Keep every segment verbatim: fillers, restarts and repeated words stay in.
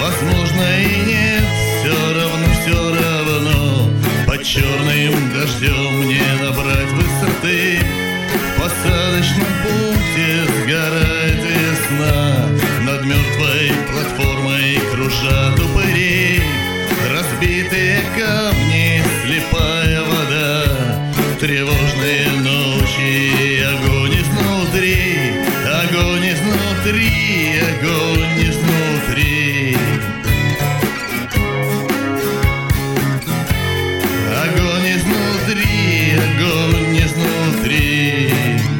возможно и нет, все равно, все равно под черным дождем мне набрать высоты. В посадочном пункте сгорает весна, над мертвой платформой кружат упыри. Разбитые камни, слепая вода, тревожные ночи, огонь изнутри, огонь изнутри, огонь изнутри. Огонь изнутри, огонь изнутри.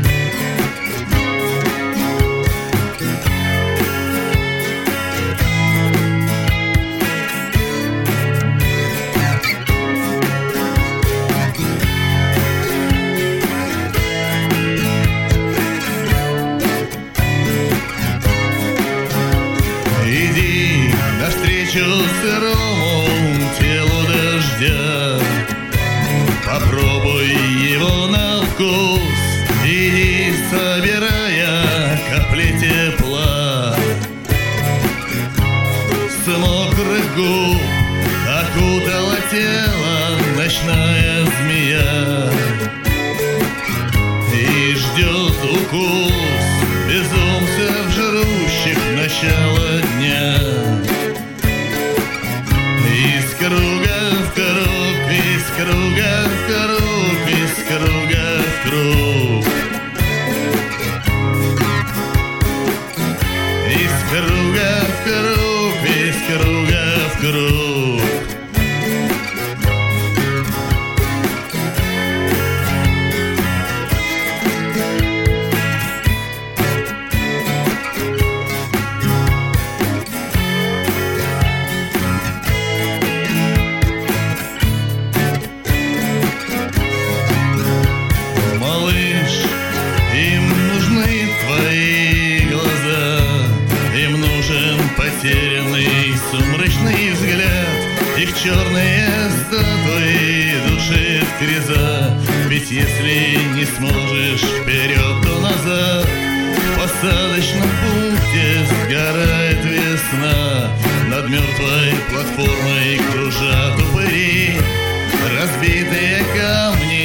Иди навстречу сырому телу дождя, попробуй его на вкус. Иди, собирая капли тепла с мокрых губ, окутала тело ночная змея и ждет укус безумцев, жрущих начало дня. Из круга в круг, из круга в круг, из круга в круг, из круга в круг, из круга в круг. Им нужны твои глаза, им нужен потерянный сумрачный взгляд. Их черные статуи душит гряза, ведь если не сможешь вперед, то назад. В посадочном пункте сгорает весна, над мертвой платформой кружат упыри. Разбитые камни,